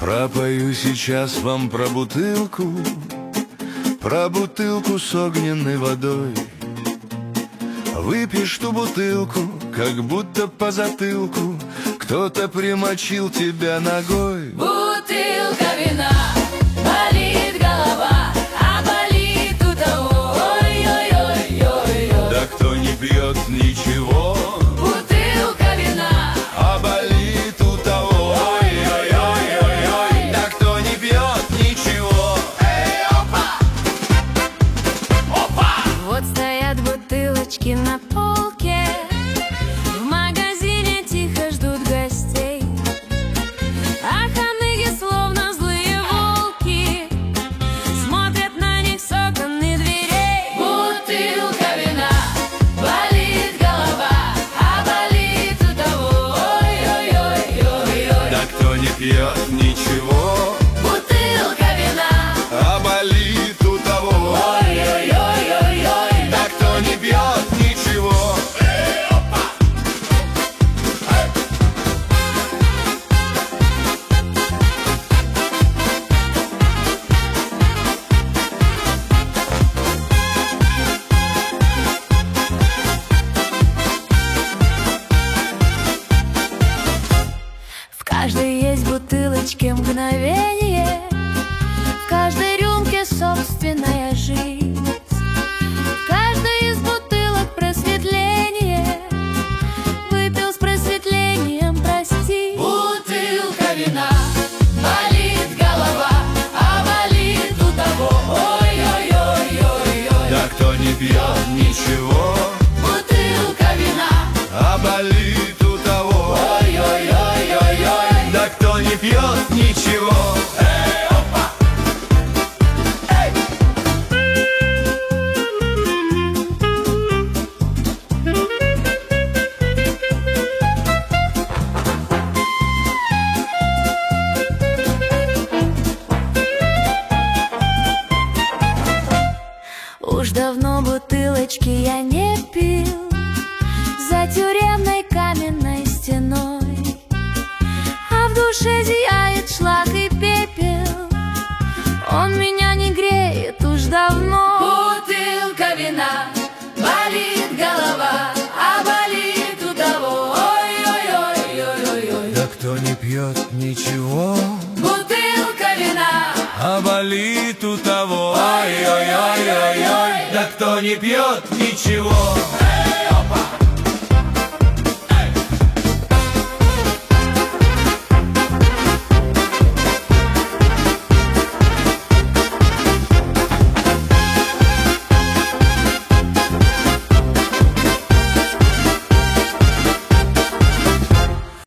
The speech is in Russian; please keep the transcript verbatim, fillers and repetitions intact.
Пропою сейчас вам про бутылку, про бутылку с огненной водой. Выпьешь ту бутылку, как будто по затылку кто-то примочил тебя ногой. Бутылка вина, болит голова, а болит у того, ой-ой-ой-ой-ой. Да кто не пьет ничего, бутылка вина, а болит у того, ой-ой-ой-ой-ой. Да кто не пьет ничего. Эй, опа! Опа! Вот стоят бутылочки на полке, в магазине тихо ждут гостей, а ханыги словно злые волки смотрят на них с окон и дверей. Бутылка вина, болит голова, а болит у того, ой-ой-ой-ой-ой. Да кто не пьет ничего, Бутылка вина, а болит у того, ой-ой-ой-ой-ой. да кто не пьет ничего. Эй, опа! В каждой есть бутылочке мгновение, в каждой рюмке собственная жизнь. В каждой из бутылок просветление, выпил с просветлением, прости. Бутылка вина, болит голова, а болит у того, ой-ой-ой-ой-ой. Да кто не пьет ничего, Бутылка вина, а болит у того, ой-ой-ой-ой-ой. да кто не пьет ничего. Эй, опа! Эй! Уж давно бутылочки я не пил за тюремной каменной стеной, а в душе зияет шлак и пепел, он меня не греет уж давно. Бутылка вина, болит голова, а болит у того, ой-ой-ой-ой-ой. Да кто не пьет ничего, Бутылка вина, а болит у того, ой-ой-ой-ой-ой. Да кто не пьет ничего.